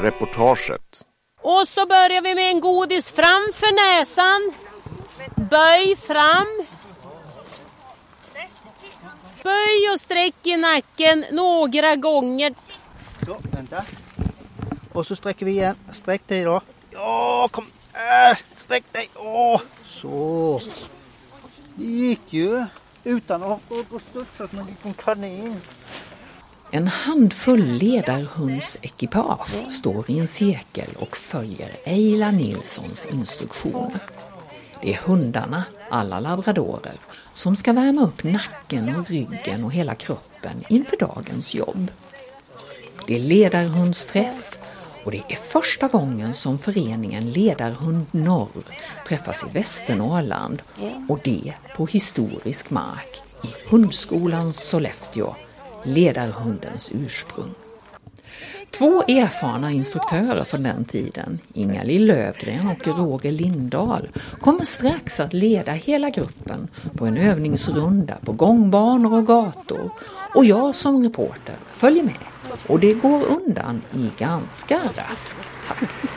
reportaget. Och så börjar vi med en godis framför näsan. Böj fram. Böj och sträck i nacken några gånger. Så, vänta. Och så sträcker vi igen. Sträck dig då. Ja, kom. Sträck dig. Så. Det gick ju. Utan att gå studsat med en liten kanin. En handfull ledarhundsekipage står i en cirkel och följer Eila Nilssons instruktioner. Det är hundarna, alla labradorer, som ska värma upp nacken och ryggen och hela kroppen inför dagens jobb. Det är ledarhundsträff och det är första gången som föreningen Ledarhund Norr träffas i Västernorrland och det på historisk mark i hundskolans Sollefteå, ledarhundens ursprung. 2 erfarna instruktörer från den tiden, Inga-Lill Lövgren och Roger Lindahl, kommer strax att leda hela gruppen på en övningsrunda på gångbanor och gator. Och jag som reporter följer med. Och det går undan i ganska rask takt.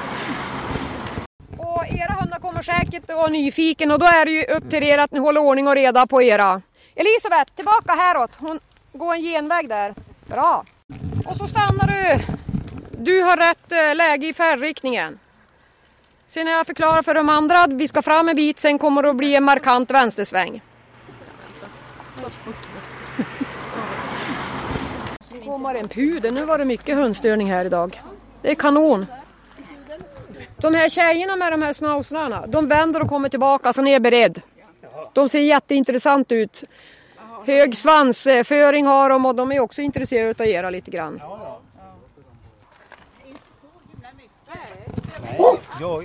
Och era hundar kommer säkert att vara nyfiken och då är det ju upp till er att ni håller ordning och reda på era. Elisabeth, tillbaka häråt. Hon går en genväg där. Bra. Och så stannar du. Du har rätt läge i färdriktningen. Sen när jag förklarar för de andra att vi ska fram en bit, sen kommer det att bli en markant vänstersväng. Så kommer en pudel. Nu var det mycket hundstörning här idag. Det är kanon. De här tjejerna med de här schnauzrarna, de vänder och kommer tillbaka så ni är beredd. De ser jätteintressant ut. Hög svansföring har de och de är också intresserade av att göra lite grann. Joj.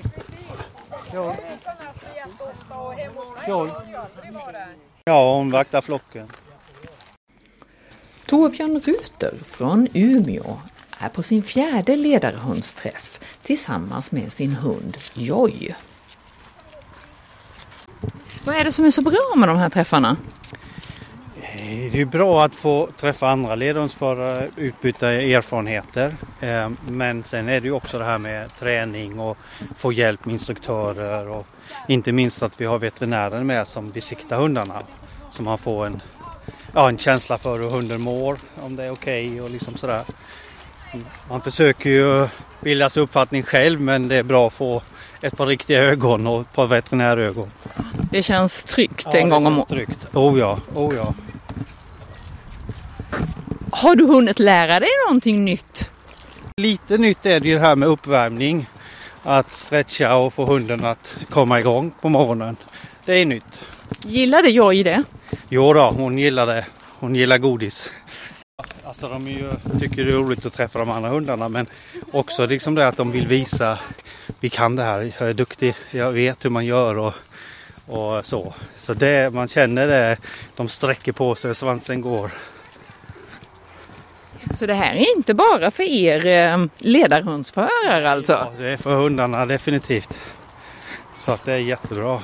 Ja, hon vaktar flocken. Torbjörn Ruter från Umeå är på sin 4:e ledarhundsträff tillsammans med sin hund Joy. Vad är det som är så bra med de här träffarna? Det är bra att få träffa andra ledarhundsförare, utbyta erfarenheter. Men sen är det ju också det här med träning och få hjälp med instruktörer. Och inte minst att vi har veterinärer med som besiktar hundarna. Så man får en känsla för hur hunden mår, om det är okej och liksom sådär. Man försöker ju bilda sig uppfattning själv, men det är bra att få ett par riktiga ögon och ett par veterinärögon. Det känns tryggt en gång om året. Tryggt. Oh ja. Har du hunnit lära dig någonting nytt? Lite nytt är det ju det här med uppvärmning. Att stretcha och få hunden att komma igång på morgonen. Det är nytt. Gillade Joy det? Jo då, hon gillar det. Hon gillar godis. Alltså tycker det är roligt att träffa de andra hundarna, men också liksom det att de vill visa vi kan det här, jag är duktig, jag vet hur man gör och så. Så det, man känner det, de sträcker på sig och svansen går. Så det här är inte bara för er ledarhundsförare alltså? Ja, det är för hundarna definitivt. Så att det är jättebra.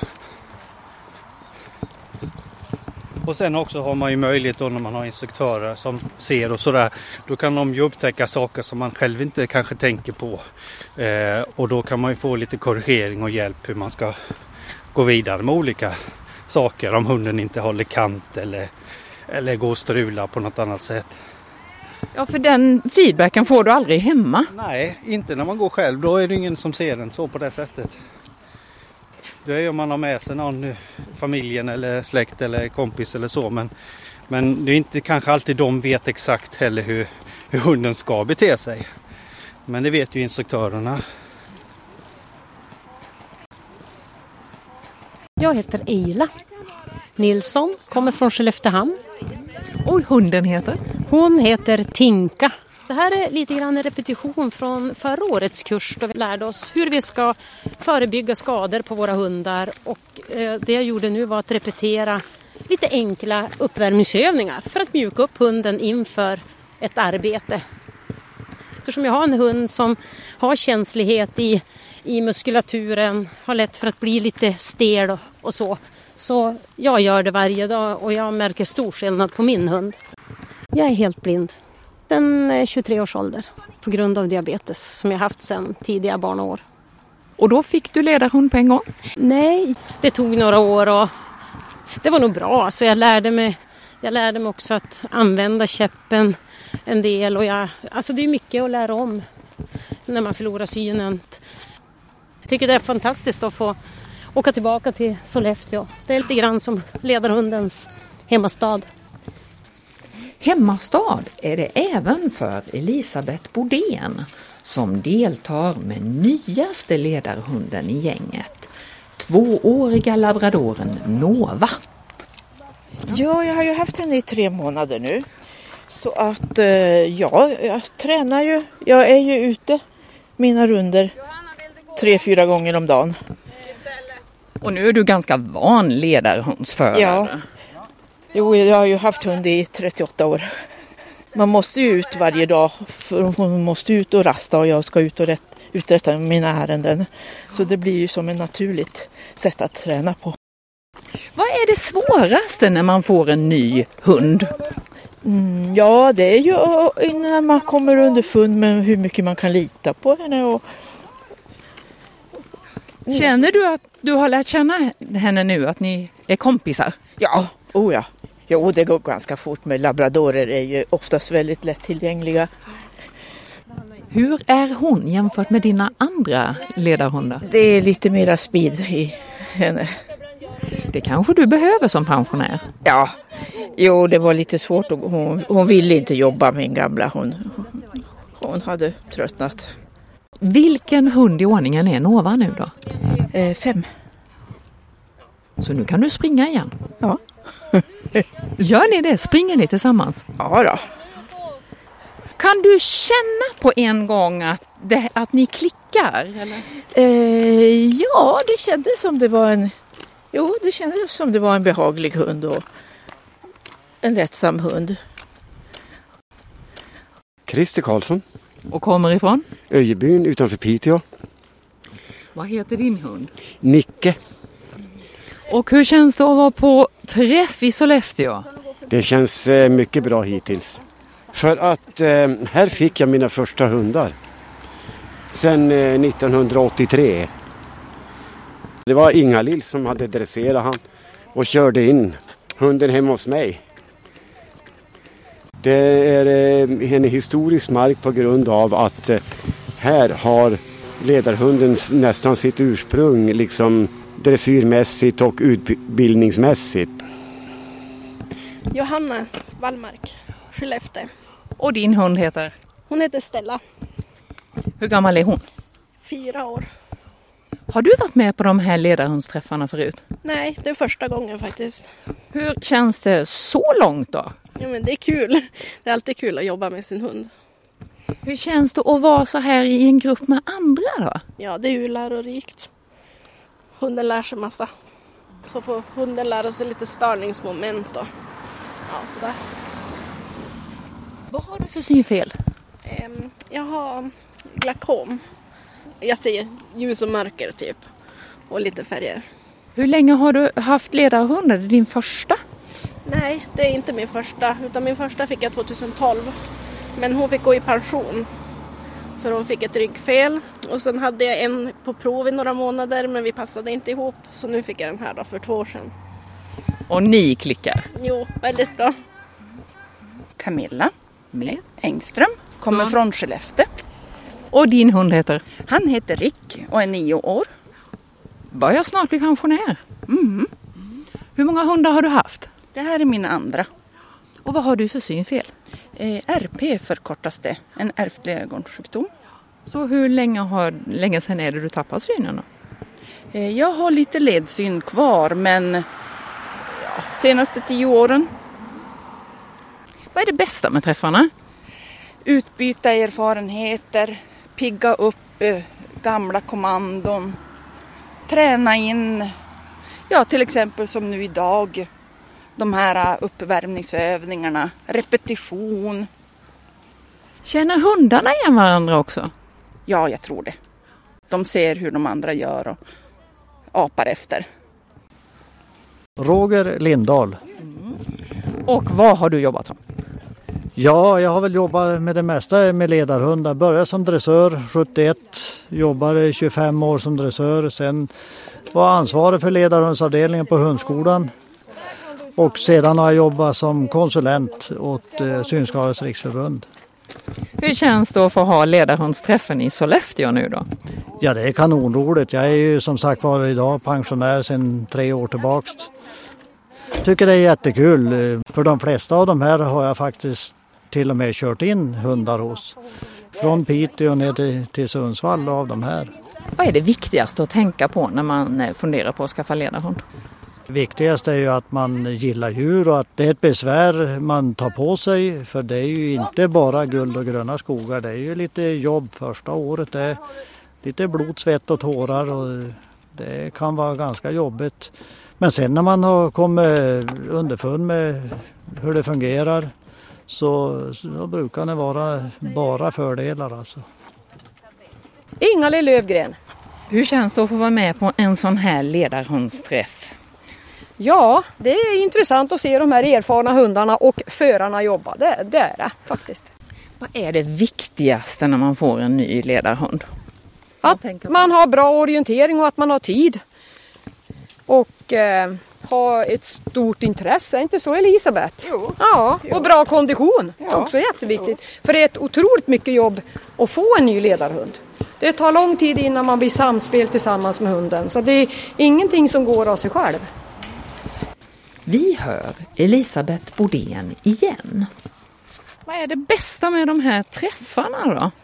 Och sen också har man ju möjlighet då när man har instruktörer som ser och sådär. Då kan de ju upptäcka saker som man själv inte kanske tänker på. Och då kan man ju få lite korrigering och hjälp hur man ska gå vidare med olika saker. Om hunden inte håller kant eller går och strula på något annat sätt. Ja, för den feedbacken får du aldrig hemma. Nej, inte när man går själv. Då är det ingen som ser den så på det sättet. Det är om man har med sig någon, familjen eller släkt eller kompis eller så. Men det är inte kanske alltid de vet exakt heller hur hunden ska bete sig. Men det vet ju instruktörerna. Jag heter Eila Nilsson, kommer från Skelleftehamn. Och hunden heter? Hon heter Tinka. Det här är lite grann en repetition från förra årets kurs då vi lärde oss hur vi ska förebygga skador på våra hundar. Och det jag gjorde nu var att repetera lite enkla uppvärmningsövningar för att mjuka upp hunden inför ett arbete. Eftersom jag har en hund som har känslighet i muskulaturen, har lätt för att bli lite stel och så. Så jag gör det varje dag och jag märker stor skillnad på min hund. Jag är helt blind. en 23 års ålder på grund av diabetes som jag haft sedan tidiga barnår. Och då fick du ledarhund på en gång? Nej, det tog några år och det var nog bra. Alltså jag lärde mig också att använda käppen en del. Och alltså det är mycket att lära om när man förlorar synen. Jag tycker det är fantastiskt att få åka tillbaka till Sollefteå. Det är lite grann som ledarhundens hemmastad. Hemmastad är det även för Elisabeth Bodén som deltar med nyaste ledarhunden i gänget. 2-åriga labradoren Nova. Ja, jag har ju haft henne i 3 månader nu. Så att jag tränar ju. Jag är ju ute mina runder 3-4 gånger om dagen. Och nu är du ganska van ledarhundsförare. Ja. Jo, jag har ju haft hund i 38 år. Man måste ju ut varje dag. För hon måste ut och rasta och jag ska ut och uträtta mina ärenden. Så det blir ju som ett naturligt sätt att träna på. Vad är det svåraste när man får en ny hund? Ja, det är ju när man kommer underfund med hur mycket man kan lita på henne. Känner du att du har lärt känna henne nu, att ni är kompisar? Ja, ja. Jo, det går ganska fort med labradorer, är ju oftast väldigt lättillgängliga. Hur är hon jämfört med dina andra ledarhundar? Det är lite mera speed i henne. Det kanske du behöver som pensionär? Ja, jo det var lite svårt. Hon ville inte jobba med en gamla. Hon hade tröttnat. Vilken hund i ordningen är Nova nu då? 5. Så nu kan du springa igen? Ja. Gör ni det? Springer ni tillsammans? Ja då. Kan du känna på en gång att ni klickar? Eller? Ja, det kändes som det var en behaglig hund och en lättsam hund. Christer Karlsson. Och kommer ifrån? Öjebyn utanför Piteå. Vad heter din hund? Nicke. Och hur känns det att vara på träff i Sollefteå? Det känns mycket bra hittills. För att här fick jag mina första hundar. Sen 1983. Det var Inga-Lill som hade dresserat han och körde in hunden hemma hos mig. Det är en historisk mark på grund av att här har ledarhunden nästan sitt ursprung liksom dressyrmässigt och utbildningsmässigt. Johanna Wallmark, Skellefteå. Och din hund heter? Hon heter Stella. Hur gammal är hon? 4 år. Har du varit med på de här ledarhundsträffarna förut? Nej, det är första gången faktiskt. Hur känns det så långt då? Ja, men det är kul. Det är alltid kul att jobba med sin hund. Hur känns det att vara så här i en grupp med andra då? Ja, det är ju lärorikt. Hunden lär sig massa. Så får hunden lära sig lite störningsmoment och sådär. Vad har du för synfel? Jag har glaukom. Jag ser ljus och mörker typ. Och lite färger. Hur länge har du haft ledarhund? Är det din första? Nej, det är inte min första. Utan min första fick jag 2012. Men hon fick gå i pension. För hon fick ett ryggfel. Och sen hade jag en på prov i några månader. Men vi passade inte ihop. Så nu fick jag den här då för 2 år sedan. Och ni klickar? Jo, väldigt bra. Camilla Engström. Kommer från Skellefteå. Och din hund heter? Han heter Rick och är 9 år. Börjar snart bli pensionär. Mm. Hur många hundar har du haft? Det här är min andra. Och vad har du för synfel? RP förkortas det. En ärftlig ögonsjukdom. Så hur länge sedan är det du tappar synen då? Jag har lite ledsyn kvar, men senaste 10 åren. Vad är det bästa med träffarna? Utbyta erfarenheter, pigga upp gamla kommandon, träna in, till exempel som nu idag, de här uppvärmningsövningarna, repetition. Känner hundarna igen varandra också? Ja, jag tror det. De ser hur de andra gör och apar efter. Roger Lindahl. Och vad har du jobbat som? Ja, jag har väl jobbat med det mesta med ledarhundar. Började som dressör 71, jobbade 25 år som dressör. Sen var ansvarig för ledarhundsavdelningen på hundskolan. Och sedan har jag jobbat som konsulent åt Synskadades riksförbund. Hur känns det att få ha ledarhundsträffen i Sollefteå nu då? Ja, det är kanonroligt. Jag är ju som sagt var idag pensionär sedan 3 år tillbaks. Tycker det är jättekul. För de flesta av de här har jag faktiskt till och med kört in hundar hos. Från Piteå ner till Sundsvall av de här. Vad är det viktigaste att tänka på när man funderar på att skaffa ledarhund? Viktigast är ju att man gillar djur och att det är ett besvär man tar på sig. För det är ju inte bara guld och gröna skogar. Det är ju lite jobb första året. Det är lite blod, svett och tårar och det kan vara ganska jobbigt. Men sen när man har kommit underfund med hur det fungerar så brukar det vara bara fördelar alltså. Inga-Lill Lövgren. Hur känns det att få vara med på en sån här ledarhundsträff? Ja, det är intressant att se de här erfarna hundarna och förarna jobba. Det är det faktiskt. Vad är det viktigaste när man får en ny ledarhund? Att man har bra orientering och att man har tid. Och ha ett stort intresse, inte så Elisabeth? Jo. Ja, och bra kondition. Ja. Också jätteviktigt. För det är ett otroligt mycket jobb att få en ny ledarhund. Det tar lång tid innan man blir samspel tillsammans med hunden. Så det är ingenting som går av sig själv. Vi hör Elisabeth Bodén igen. Vad är det bästa med de här träffarna då?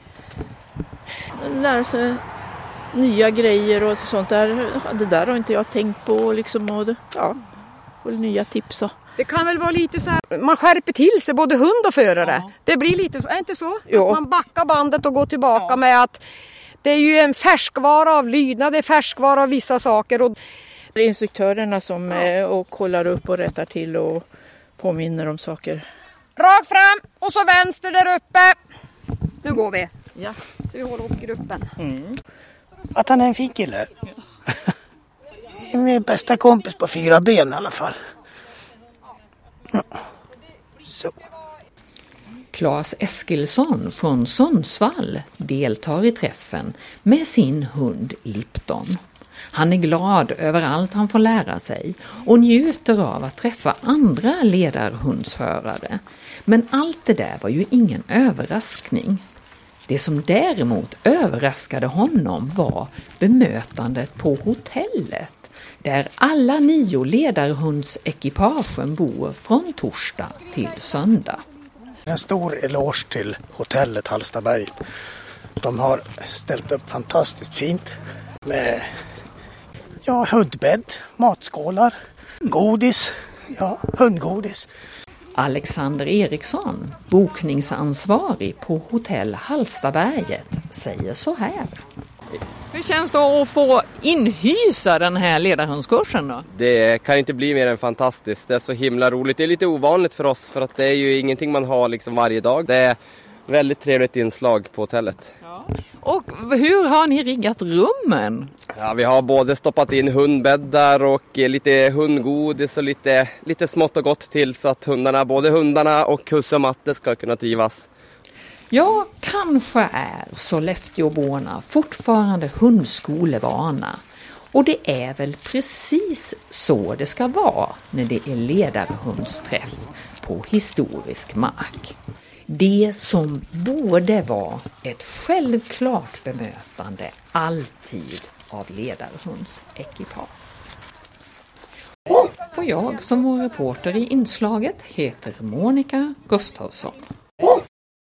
Lära sig nya grejer och sånt där. Det där har inte jag tänkt på liksom, och nya tips. Det kan väl vara lite så här, man skärper till sig både hund och förare. Ja. Det blir lite så, är inte så? Jo. Att man backar bandet och går tillbaka med att det är ju en färskvara av lydnad, det är färskvara av vissa saker. Och det är instruktörerna som och kollar upp och rättar till och påminner om saker. Rakt fram och så vänster där uppe. Nu går vi. Ja. Så vi håller upp gruppen. Mm. Att han är en fin kille. Min bästa kompis på 4 ben i alla fall. Så. Claes Eskilsson från Sundsvall deltar i träffen med sin hund Lipton. Han är glad över allt han får lära sig och njuter av att träffa andra ledarhundsförare. Men allt det där var ju ingen överraskning. Det som däremot överraskade honom var bemötandet på hotellet, där alla 9 ledarhundsekipagen bor från torsdag till söndag. En stor eloge till hotellet Hallstaberget. De har ställt upp fantastiskt fint med hundbädd, matskålar, godis, hundgodis. Alexander Eriksson, bokningsansvarig på hotell Hallstaberget, säger så här. Hur känns det att få inhysa den här ledarhundskursen då? Det kan inte bli mer än fantastiskt. Det är så himla roligt. Det är lite ovanligt för oss för att det är ju ingenting man har liksom varje dag. Det är väldigt trevligt inslag på hotellet. Ja. Och hur har ni riggat rummen? Ja, vi har både stoppat in hundbäddar och lite hundgodis och lite smått och gott till så att både hundarna och husse och matte ska kunna trivas. Ja, kanske är Sollefteåborna fortfarande hundskolevana. Och det är väl precis så det ska vara när det är ledarhundsträff på historisk mark. Det som borde vara ett självklart bemötande alltid av ledarhundsekipage. Och jag som var reporter i inslaget heter Monica Gustafsson.